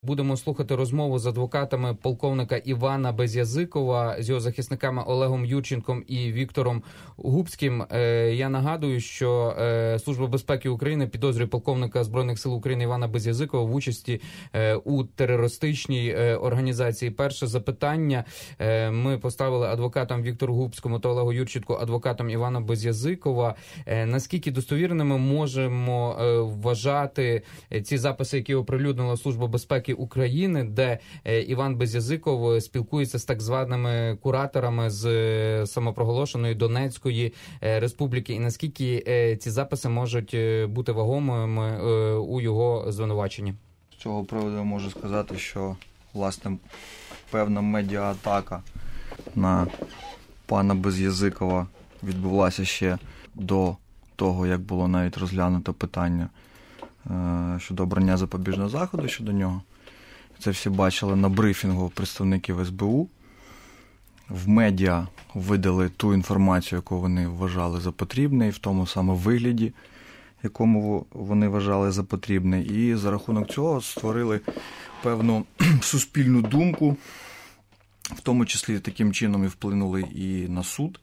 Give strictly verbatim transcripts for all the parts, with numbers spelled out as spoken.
Будемо слухати розмову з адвокатами полковника Івана Без'язикова, з його захисниками Олегом Юрченком і Віктором Губським. Я нагадую, що Служба безпеки України підозрює полковника Збройних сил України Івана Без'язикова в участі у терористичній організації. Перше запитання ми поставили адвокатам Віктору Губському та Олегу Юрченку, адвокатам Івана Без'язикова. Наскільки достовірними можемо вважати ці записи, які оприлюднила Служба безпеки України, де Іван Без'язиков спілкується з так званими кураторами з самопроголошеної Донецької республіки, і наскільки ці записи можуть бути вагомими у його звинуваченні? З цього приводу я можу сказати, що, власне, певна медіа-атака на пана Без'язикова відбулася ще до того, як було навіть розглянуто питання щодо обрання запобіжного заходу щодо нього. Це всі бачили на брифінгу представників ес бе у. В медіа видали ту інформацію, яку вони вважали за потрібне, і в тому саме вигляді, якому вони вважали за потрібне. І за рахунок цього створили певну суспільну думку, в тому числі таким чином і вплинули і на суд,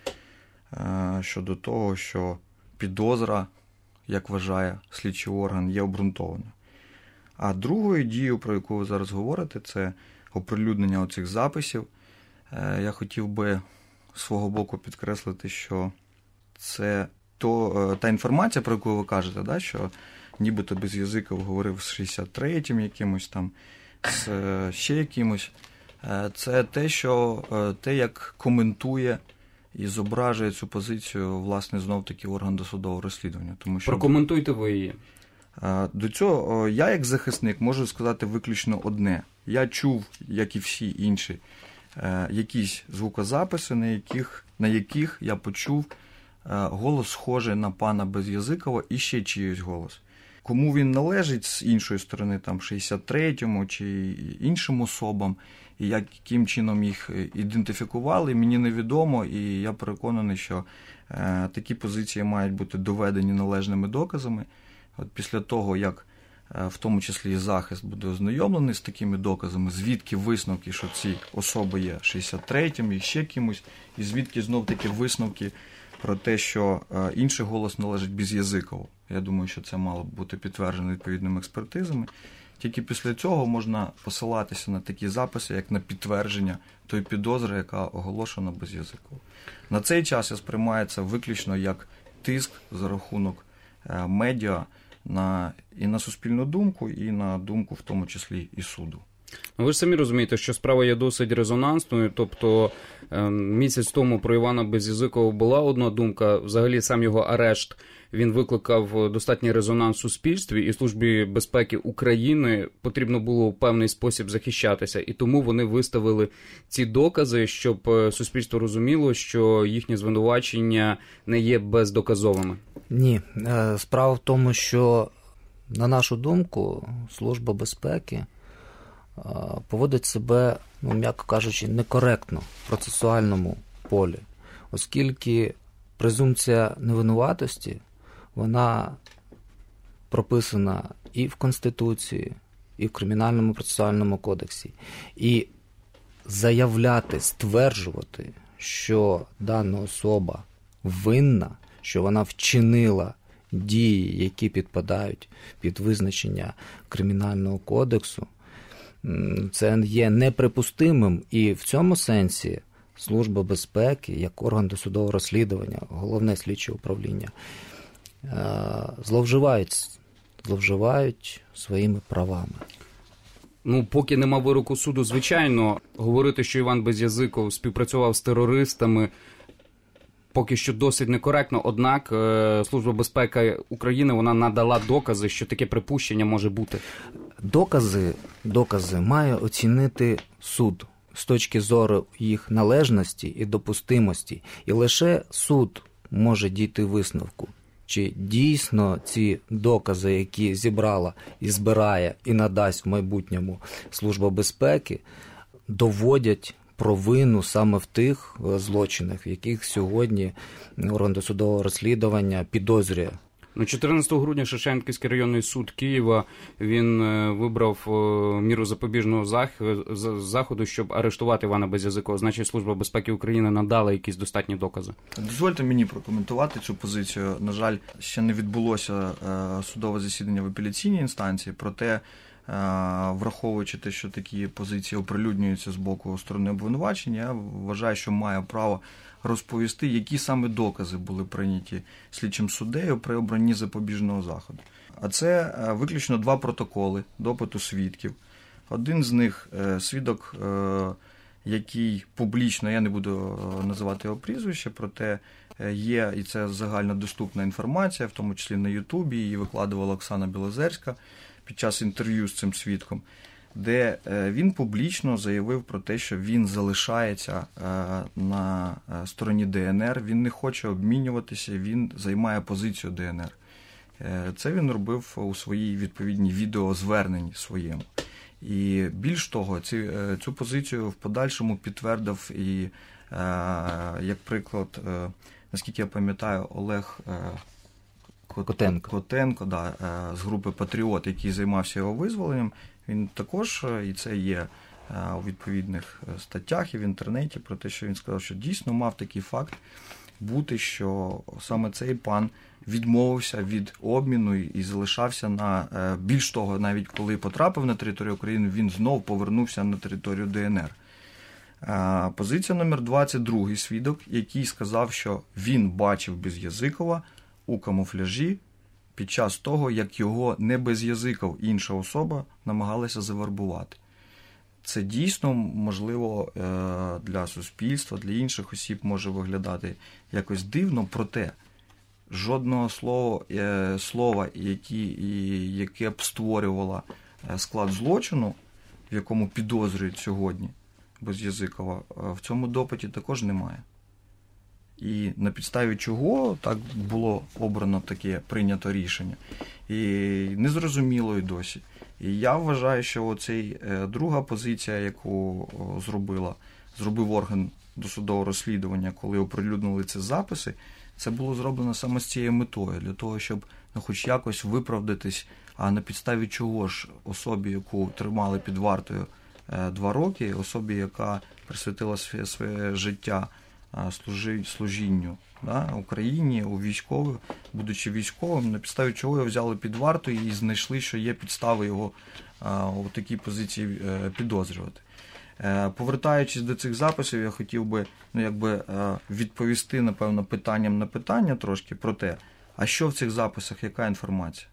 щодо того, що підозра, як вважає слідчий орган, є обґрунтованою. А другою дією, про яку ви зараз говорите, це оприлюднення оцих записів. Я хотів би з свого боку підкреслити, що це то, та інформація, про яку ви кажете, да, що нібито Без'язиков говорив з шістдесят третім якимось там, з ще якимось. Це те, що, те, як коментує і зображує цю позицію, власне, знов-таки орган досудового розслідування. Тому що прокоментуйте ви її. До цього я, як захисник, можу сказати виключно одне. Я чув, як і всі інші, якісь звукозаписи, на яких, на яких я почув голос схожий на пана Без'язикова і ще чийсь голос. Кому він належить з іншої сторони, там, шістдесят третьому чи іншим особам, і яким чином їх ідентифікували, мені невідомо, і я переконаний, що е, такі позиції мають бути доведені належними доказами. От після того, як е, в тому числі і захист буде ознайомлений з такими доказами, звідки висновки, що ці особи є шістдесят третім і ще кимось, і звідки знов-таки висновки про те, що е, інший голос належить Без'язикову. Я думаю, що це мало б бути підтверджено відповідними експертизами. Тільки після цього можна посилатися на такі записи, як на підтвердження тої підозри, яка оголошена Без'язикову. На цей час це сприймається виключно як тиск за рахунок е, медіа на, і на суспільну думку, і на думку в тому числі і суду. Ви ж самі розумієте, що справа є досить резонансною, тобто місяць тому про Івана Без'язикова була одна думка, взагалі сам його арешт, він викликав достатній резонанс в суспільстві, і Службі безпеки України потрібно було в певний спосіб захищатися, і тому вони виставили ці докази, щоб суспільство розуміло, що їхні звинувачення не є бездоказовими. Ні, справа в тому, що, на нашу думку, Служба безпеки поводить себе, ну, м'яко кажучи, некоректно в процесуальному полі, оскільки презумпція невинуватості, вона прописана і в Конституції, і в Кримінальному процесуальному кодексі. І заявляти, стверджувати, що дана особа винна, що вона вчинила дії, які підпадають під визначення Кримінального кодексу, це є неприпустимим, і в цьому сенсі Служба безпеки, як орган досудового розслідування, головне слідче управління, зловживають, зловживають своїми правами. Ну, поки нема вироку суду, звичайно, говорити, що Іван Без'язиков співпрацював з терористами, поки що досить некоректно, однак Служба безпеки України, вона надала докази, що таке припущення може бути. Докази, докази має оцінити суд з точки зору їх належності і допустимості. І лише суд може дійти висновку, чи дійсно ці докази, які зібрала і збирає і надасть в майбутньому Служба безпеки, доводять провину саме в тих злочинах, в яких сьогодні орган досудового розслідування підозрює Ну, чотирнадцятого грудня Шевченківський районний суд Києва, він вибрав міру запобіжного заходу, щоб арештувати Івана Без'язикова. Значить, Служба безпеки України надала якісь достатні докази. Дозвольте мені прокоментувати цю позицію. На жаль, ще не відбулося судове засідання в апеляційній інстанції, проте, враховуючи те, що такі позиції оприлюднюються з боку сторони обвинувачення, я вважаю, що маю право розповісти, які саме докази були прийняті слідчим суддею при обранні запобіжного заходу. А це виключно два протоколи допиту свідків. Один з них свідок, який публічно, я не буду називати його прізвище, проте є, і це загальнодоступна інформація, в тому числі на Ютубі, її викладувала Оксана Білозерська під час інтерв'ю з цим свідком, де він публічно заявив про те, що він залишається на стороні ДНР, він не хоче обмінюватися, він займає позицію ДНР. Це він робив у своїй відповідній відеозверненні своєму. І більш того, цю, цю позицію в подальшому підтвердив і, як приклад, наскільки я пам'ятаю, Олег Котенко, Котенко да, з групи «Патріот», який займався його визволенням. Він також, і це є у відповідних статтях і в інтернеті, про те, що він сказав, що дійсно мав такий факт бути, що саме цей пан відмовився від обміну і залишався на, більш того, навіть коли потрапив на територію України, він знов повернувся на територію ДНР. Позиція номер два – це другий свідок, який сказав, що він бачив Без'язикова у камуфляжі під час того, як його не Без'язиков, інша особа намагалася завербувати. Це дійсно, можливо, для суспільства, для інших осіб може виглядати якось дивно, проте жодного слова, слова які, яке б створювало склад злочину, в якому підозрюють сьогодні Без'язикова, в цьому допиті також немає. І на підставі чого так було обрано таке, прийнято рішення. І незрозуміло і досі. І я вважаю, що оцей друга позиція, яку зробила, зробив орган досудового розслідування, коли оприлюднили ці записи, це було зроблено саме з цією метою, для того, щоб ну, хоч якось виправдатись, а на підставі чого ж особі, яку тримали під вартою два роки, особі, яка присвятила своє, своє життя служінню да, Україні, у військових, будучи військовим, на підставі чого його взяли під варту і знайшли, що є підстави його а, у такій позиції а, підозрювати. А, повертаючись до цих записів, я хотів би ну, якби, а, відповісти, напевно, питанням на питання трошки про те, а що в цих записах, яка інформація?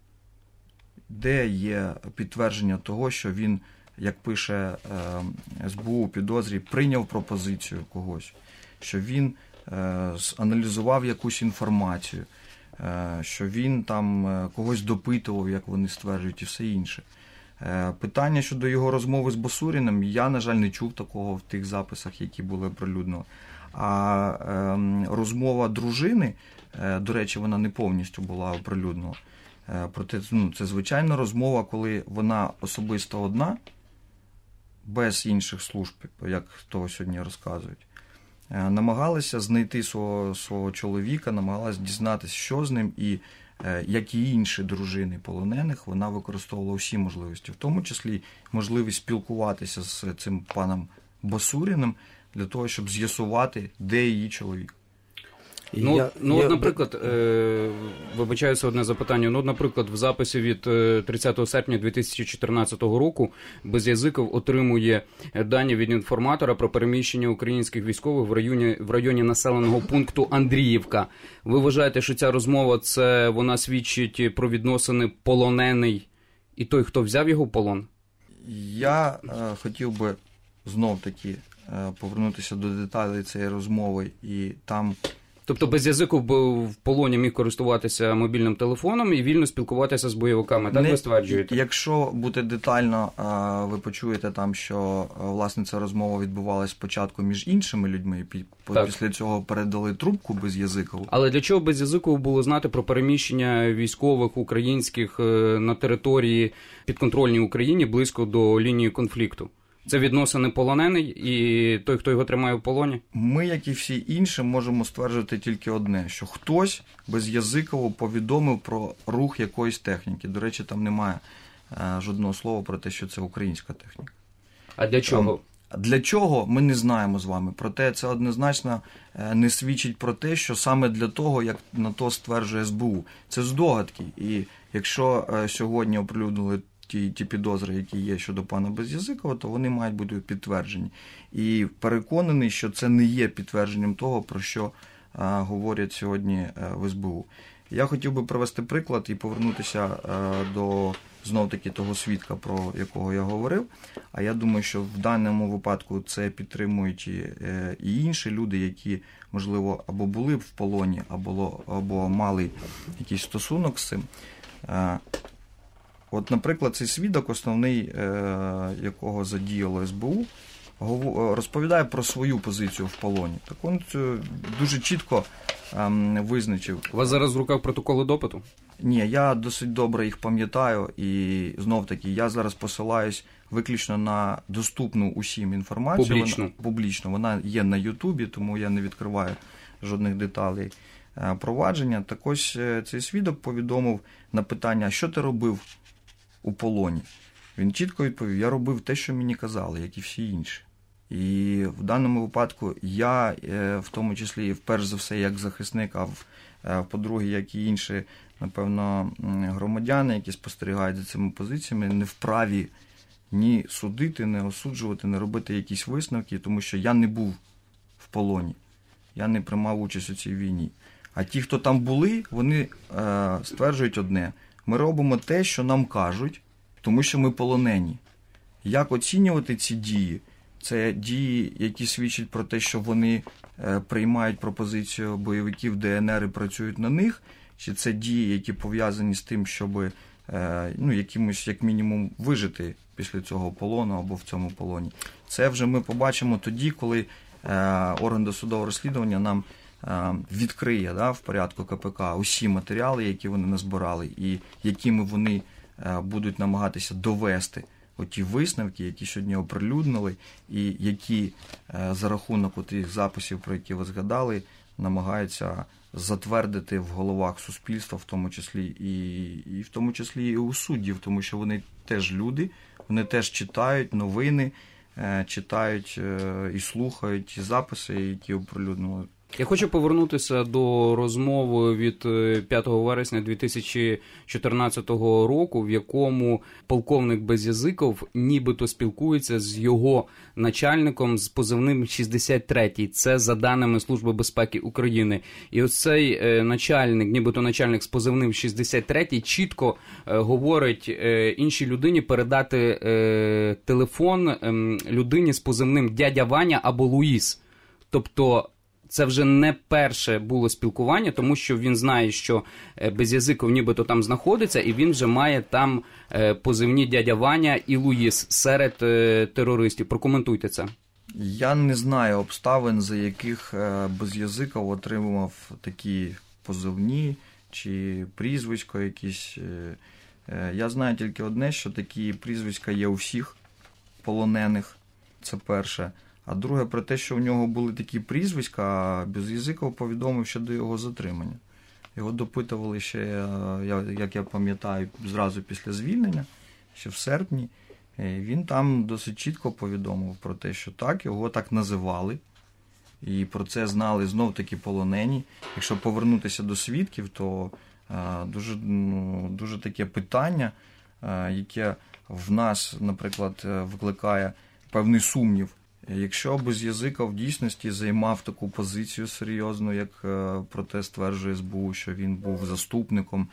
Де є підтвердження того, що він, як пише ес бе у у підозрі, прийняв пропозицію когось, що він е, аналізував якусь інформацію, е, що він там е, когось допитував, як вони стверджують, і все інше. Е, питання щодо його розмови з Басуріним, я, на жаль, не чув такого в тих записах, які були оприлюднені. А е, розмова дружини, е, до речі, вона не повністю була оприлюднена. Е, проте ну, це звичайна розмова, коли вона особисто одна, без інших служб, як того сьогодні розказують. Намагалися знайти свого, свого чоловіка, намагалися дізнатися, що з ним, і як і інші дружини полонених, вона використовувала всі можливості, в тому числі можливість спілкуватися з цим паном Басуріним для того, щоб з'ясувати, де її чоловік. Ну, я, ну я... от, наприклад, е, вибачаюся одне запитання, ну, от, наприклад, в записі від тридцятого серпня дві тисячі чотирнадцятого року Без'язиков отримує дані від інформатора про переміщення українських військових в районі, в районі населеного пункту Андріївка. Ви вважаєте, що ця розмова, це вона свідчить про відносини полонений і той, хто взяв його в полон? Я е, хотів би знов-таки е, повернутися до деталей цієї розмови і там... Тобто Без'язиков в полоні міг користуватися мобільним телефоном і вільно спілкуватися з бойовиками, так Не, ви стверджуєте? Якщо бути детально, ви почуєте там, що власне ця розмова відбувалася спочатку між іншими людьми, і після цього передали трубку Без'язикову. Але для чого Без'язикову було знати про переміщення військових українських на території підконтрольній Україні близько до лінії конфлікту? Це відносини полонений і той, хто його тримає в полоні? Ми, як і всі інші, можемо стверджувати тільки одне, що хтось безязиково повідомив про рух якоїсь техніки. До речі, там немає е, жодного слова про те, що це українська техніка. А для чого? Для чого, ми не знаємо з вами. Проте це однозначно не свідчить про те, що саме для того, як на то стверджує ес бе у. Це здогадки. І якщо сьогодні оприлюднили ті, ті підозри, які є щодо пана Безязикова, то вони мають бути підтверджені. І переконаний, що це не є підтвердженням того, про що а, говорять сьогодні в ес бе у. Я хотів би привести приклад і повернутися а, до знов-таки того свідка, про якого я говорив. А я думаю, що в даному випадку це підтримують і, і інші люди, які, можливо, або були в полоні, або, або мали якийсь стосунок з цим. От, наприклад, цей свідок, основний, якого задіяло ес бе у, розповідає про свою позицію в полоні. Так він дуже чітко визначив. У вас зараз в руках протоколи допиту? Ні, я досить добре їх пам'ятаю, і знов-таки я зараз посилаюсь виключно на доступну усім інформацію. Публічну. Вона, публічно. Вона є на Ютубі, тому я не відкриваю жодних деталей провадження. Так ось цей свідок повідомив на питання, що ти робив у полоні. Він чітко відповів, я робив те, що мені казали, як і всі інші. І в даному випадку я, в тому числі, вперше за все, як захисник, а по-друге, як і інші, напевно, громадяни, які спостерігають за цими позиціями, не вправі ні судити, не осуджувати, не робити якісь висновки, тому що я не був в полоні, я не приймав участь у цій війні. А ті, хто там були, вони е, стверджують одне. Ми робимо те, що нам кажуть, тому що ми полонені. Як оцінювати ці дії? Це дії, які свідчать про те, що вони е, приймають пропозицію бойовиків де en ер і працюють на них, чи це дії, які пов'язані з тим, щоб е, ну, якимось, як мінімум, вижити після цього полону або в цьому полоні. Це вже ми побачимо тоді, коли е, орган досудового розслідування нам е, відкриє, да, в порядку ка пе ка усі матеріали, які вони назбирали, і якими вони е, будуть намагатися довести оті висновки, які сьогодні оприлюднили, і які е, за рахунок тих записів, про які ви згадали, намагаються затвердити в головах суспільства, в тому числі і, і в тому числі і у суддів, тому що вони теж люди, вони теж читають новини, е, читають е, і слухають ті записи, які оприлюднили. Я хочу повернутися до розмови від п'ятого вересня дві тисячі чотирнадцятого року, в якому полковник Безязиков нібито спілкується з його начальником з позивним шістдесят третій. Це за даними Служби безпеки України. І ось цей е, начальник, нібито начальник з позивним шістдесят третій, чітко е, говорить е, іншій людині передати е, телефон е, людині з позивним дядя Ваня або Луїс. Тобто це вже не перше було спілкування, тому що він знає, що Безязиков нібито там знаходиться, і він вже має там позивні дядя Ваня і Луїс серед терористів. Прокоментуйте це. Я не знаю обставин, за яких Безязиков отримував такі позивні чи прізвисько якісь. Я знаю тільки одне, що такі прізвиська є у всіх полонених, це перше. А друге, про те, що у нього були такі прізвиська, Безязиков повідомив щодо його затримання. Його допитували ще, як я пам'ятаю, зразу після звільнення, ще в серпні. І він там досить чітко повідомив про те, що так, його так називали. І про це знали знов-таки полонені. Якщо повернутися до свідків, то дуже, ну, дуже таке питання, яке в нас, наприклад, викликає певний сумнів. Якщо Безязиков в дійсності займав таку позицію серйозну, як про те стверджує ес бе у, що він був заступником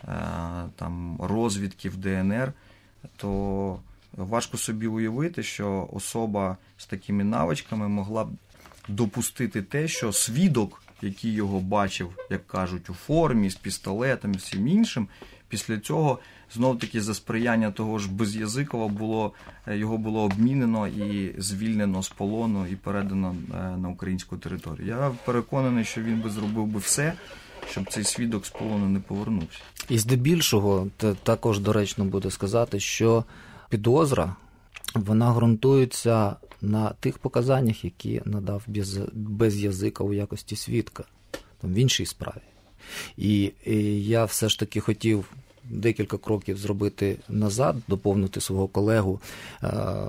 там, розвідки в де en ер, то важко собі уявити, що особа з такими навичками могла б допустити те, що свідок, який його бачив, як кажуть, у формі, з пістолетом і всім іншим, після цього знов-таки за сприяння того ж Безязикова було, його було обмінено і звільнено з полону і передано на українську територію. Я переконаний, що він би зробив би все, щоб цей свідок з полону не повернувся. І здебільшого також доречно буде сказати, що підозра вона ґрунтується на тих показаннях, які надав без, Без'язиков у якості свідка, там, в іншій справі. І, і я все ж таки хотів декілька кроків зробити назад, доповнити свого колегу е,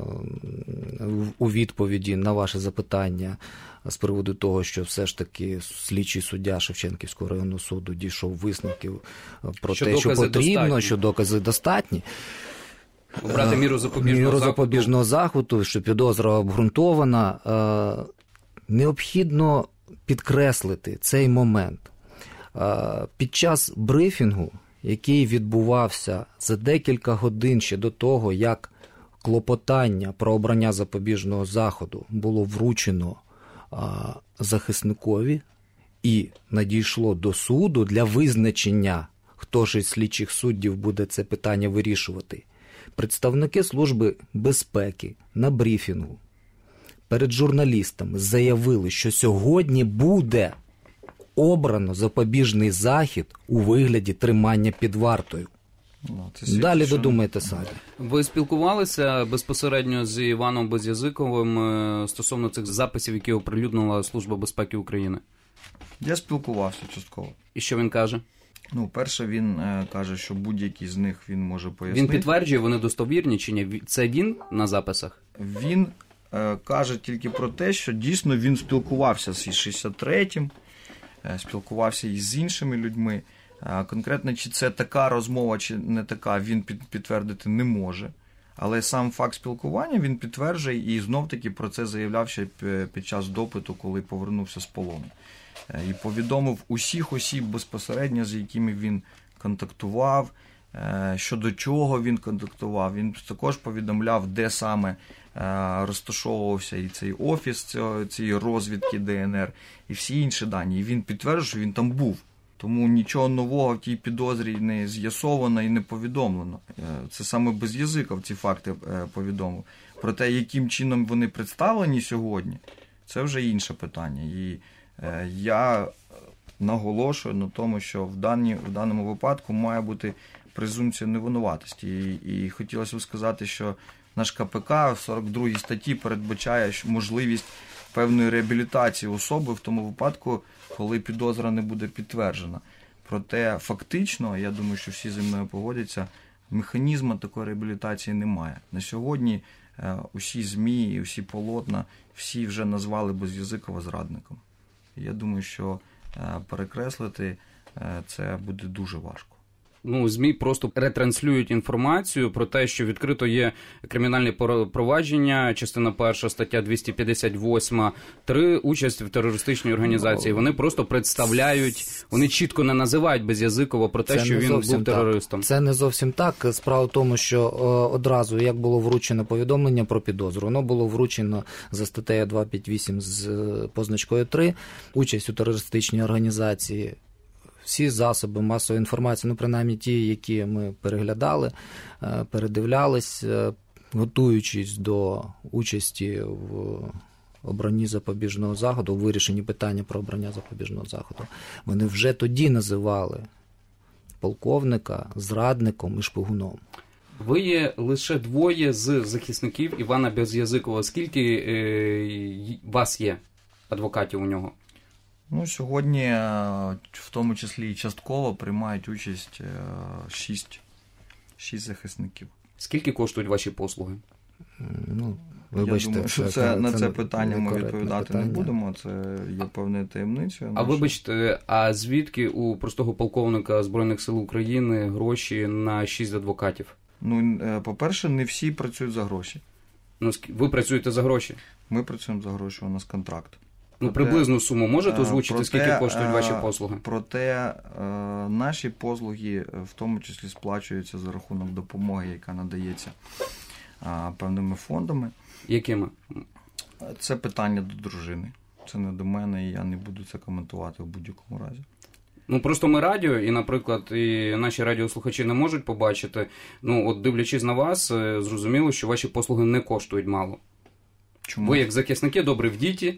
у відповіді на ваше запитання з приводу того, що все ж таки слідчий суддя Шевченківського районного суду дійшов висновків про що те, що потрібно, достатні. що докази достатні. Обрати міру запобіжного, міру заходу. запобіжного заходу, що підозра обґрунтована. Е, необхідно підкреслити цей момент. Е, під час брифінгу, який відбувався за декілька годин ще до того, як клопотання про обрання запобіжного заходу було вручено а, захисникові і надійшло до суду для визначення, хто ж із слідчих суддів буде це питання вирішувати, представники Служби безпеки на брифінгу перед журналістами заявили, що сьогодні буде обрано запобіжний захід у вигляді тримання під вартою. Ну, Далі додумайте самі. Ви спілкувалися безпосередньо з Іваном Без'язиковим стосовно цих записів, які оприлюднила Служба безпеки України? Я спілкувався частково. І що він каже? Ну, перше, він е, каже, що будь-який з них він може пояснити. Він підтверджує, вони достовірні чи ні? Це він на записах? Він е, каже тільки про те, що дійсно він спілкувався з шістдесят третім, е, спілкувався і з іншими людьми. Е, конкретно, чи це така розмова, чи не така, він під, підтвердити не може. Але сам факт спілкування він підтверджує і знов-таки про це заявляв ще під час допиту, коли повернувся з полону. І повідомив усіх осіб безпосередньо, з якими він контактував, щодо чого він контактував. Він також повідомляв, де саме розташовувався і цей офіс цієї розвідки Де Ен Ер, і всі інші дані. І він підтверджує, що він там був. Тому нічого нового в тій підозрі не з'ясовано і не повідомлено. Це саме Без'язиков ці факти повідомив. Про те, яким чином вони представлені сьогодні, це вже інше питання. І я наголошую на тому, що в, дані, в даному випадку має бути презумпція невинуватості. І, і хотілося б сказати, що наш Ка Пе Ка в сорок другій статті передбачає можливість певної реабілітації особи в тому випадку, коли підозра не буде підтверджена. Проте фактично, я думаю, що всі зі мною погодяться, механізму такої реабілітації немає. На сьогодні е, усі ЗМІ і усі полотна, всі вже назвали Без'язикова зрадником. Я думаю, що е, перекреслити е, це буде дуже важко. Ну, ЗМІ просто ретранслюють інформацію про те, що відкрито є кримінальне провадження, частина перша, стаття двісті п'ятдесят вісім, три, участь в терористичній організації. Вони просто представляють, вони чітко не називають Без'язикова про те, це що він був терористом. Так. Це не зовсім так. Справа в тому, що одразу, як було вручено повідомлення про підозру, воно було вручено за статтею двісті п'ятдесят вісім з позначкою три, участь у терористичній організації. Всі засоби масової інформації, ну, принаймні ті, які ми переглядали, передивлялись, готуючись до участі в обранні запобіжного заходу, у вирішенні питання про обрання запобіжного заходу, вони вже тоді називали полковника зрадником і шпигуном. Ви є лише двоє з захисників Івана Без'язикова. Скільки е, вас є, адвокатів у нього? Ну, сьогодні, в тому числі і частково, приймають участь шість, шість захисників. Скільки коштують ваші послуги? Ну, вибачте, я думаю, що це, це, на це питання ми відповідати питання. не будемо, це є певною таємницею. А вибачте, а звідки у простого полковника Збройних сил України гроші на шість адвокатів? Ну, по-перше, не всі працюють за гроші. Ну, ви працюєте за гроші? Ми працюємо за гроші, у нас контракт. Ну, проте, приблизну суму можете озвучити, проте, скільки коштують ваші послуги? Проте наші послуги в тому числі сплачуються за рахунок допомоги, яка надається певними фондами. Якими? Це питання до дружини. Це не до мене, і я не буду це коментувати в будь-якому разі. Ну, просто ми радіо, і, наприклад, і наші радіослухачі не можуть побачити. Ну, от дивлячись на вас, зрозуміло, що ваші послуги не коштують мало. Чому? Ви, як захисники, добре в діті.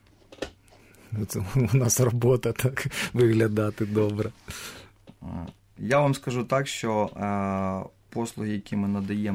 Це у нас робота так виглядати добре. Я вам скажу так, що послуги, які ми надаємо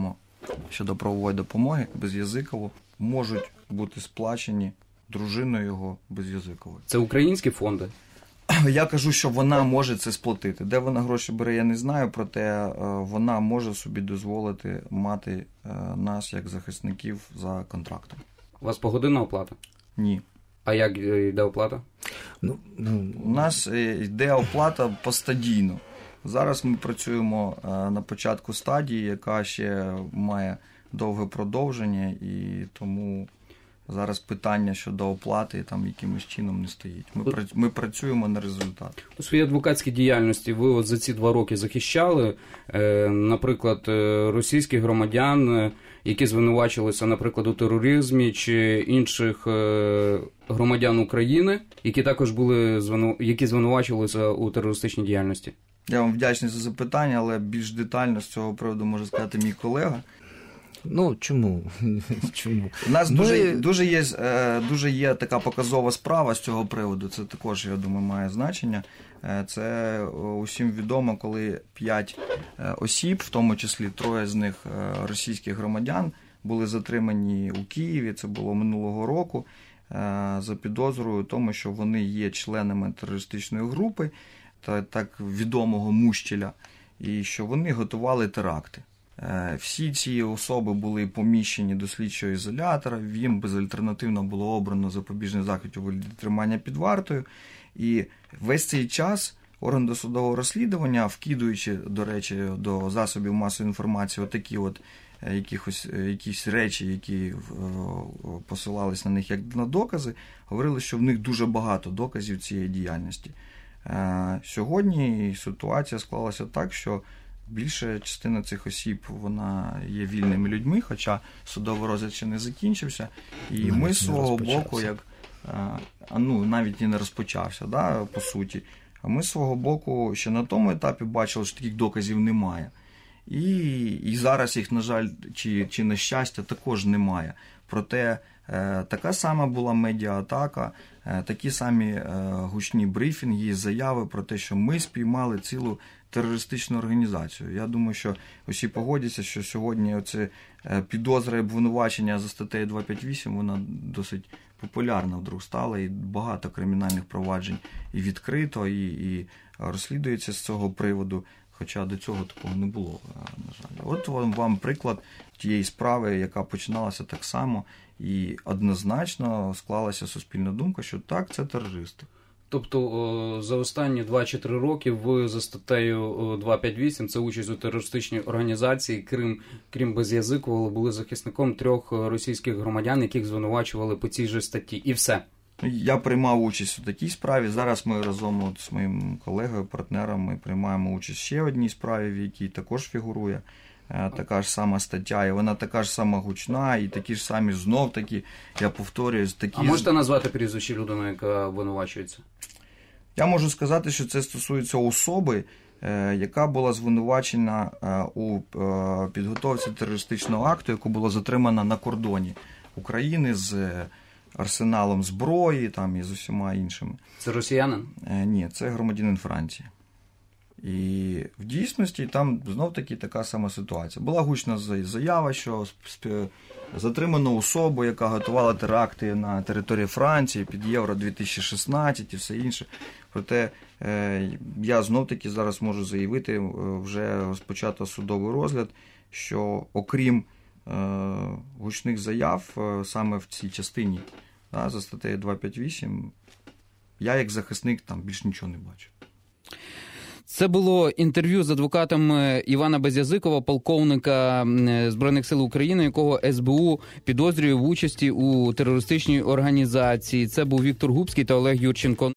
щодо правової допомоги Без'язикову можуть бути сплачені дружиною його Без'язиковою. Це українські фонди? Я кажу, що вона може це сплатити. Де вона гроші бере, я не знаю, проте вона може собі дозволити мати нас як захисників за контрактом. У вас погодинна оплата? Ні. А як йде оплата? Ну, ну... У нас йде оплата постадійно. Зараз ми працюємо на початку стадії, яка ще має довге продовження, і тому зараз питання щодо оплати там якимось чином не стоїть. Ми, ми працюємо на результат. У своїй адвокатській діяльності ви от за ці два роки захищали, е, наприклад, російських громадян, які звинувачилися, наприклад, у тероризмі, чи інших е, громадян України, які також були звину... які звинувачувалися у терористичній діяльності? Я вам вдячний за запитання, але більш детально з цього приводу може сказати мій колега. Ну, чому? Чому? У нас Ми... дуже, дуже, є, дуже є така показова справа з цього приводу, це також, я думаю, має значення. Це усім відомо, коли п'ять осіб, в тому числі троє з них російських громадян, були затримані у Києві, це було минулого року, за підозрою тому, що вони є членами терористичної групи, та так відомого Мущеля, і що вони готували теракти. Всі ці особи були поміщені до слідчого ізолятора, їм безальтернативно було обрано запобіжний захід у вигляді тримання під вартою. І весь цей час орган досудового розслідування, вкидуючи, до речі, до засобів масової інформації отакі от якихось, якісь речі, які посилались на них як на докази, говорили, що в них дуже багато доказів цієї діяльності. Сьогодні ситуація склалася так, що більша частина цих осіб, вона є вільними людьми, хоча судовий розгляд ще не закінчився. І навіть ми з свого боку, як, а, ну, навіть і не розпочався, да, по суті. А ми з свого боку ще на тому етапі бачили, що таких доказів немає. І, і зараз їх, на жаль, чи, чи на щастя, також немає. Проте е, така сама була медіа-атака, е, такі самі е, гучні брифінги і заяви про те, що ми спіймали цілу терористичну організацію. Я думаю, що усі погодяться, що сьогодні оце е, підозра і обвинувачення за статтею двісті п'ятдесят вісім, вона досить популярна вдруг стала, і багато кримінальних проваджень і відкрито, і, і розслідується з цього приводу. Хоча до цього такого не було, на жаль. От вам, вам приклад тієї справи, яка починалася так само, і однозначно склалася суспільна думка, що так, це терористи. Тобто за останні два чи три роки ви за статтею двісті п'ятдесят вісім, це участь у терористичній організації, крім, крім Без'язикового, були захисником трьох російських громадян, яких звинувачували по цій же статті. І все. Я приймав участь у такій справі. Зараз ми разом от з моїм колегою, партнером, ми приймаємо участь ще в одній справі, в якій також фігурує така ж сама стаття, і вона така ж сама гучна, і такі ж самі знов-таки, я повторюю, такі... А можете назвати прізвище людини, яка обвинувачується? Я можу сказати, що це стосується особи, яка була звинувачена у підготовці терористичного акту, яку було затримано на кордоні України з арсеналом зброї там, і з усіма іншими. Це росіянин? Ні, це громадянин Франції. І в дійсності там знов-таки така сама ситуація. Була гучна заява, що затримано особу, яка готувала теракти на території Франції під Євро дві тисячі шістнадцять і все інше. Проте я знов-таки зараз можу заявити, вже розпочато судовий розгляд, що окрім гучних заяв саме в цій частині, да, за статтею двісті п'ятдесят вісім, я як захисник там більш нічого не бачу. Це було інтерв'ю з адвокатом Івана Без'язикова, полковника Збройних сил України, якого ес бе у підозрює в участі у терористичній організації. Це був Віктор Губський та Олег Юрченко.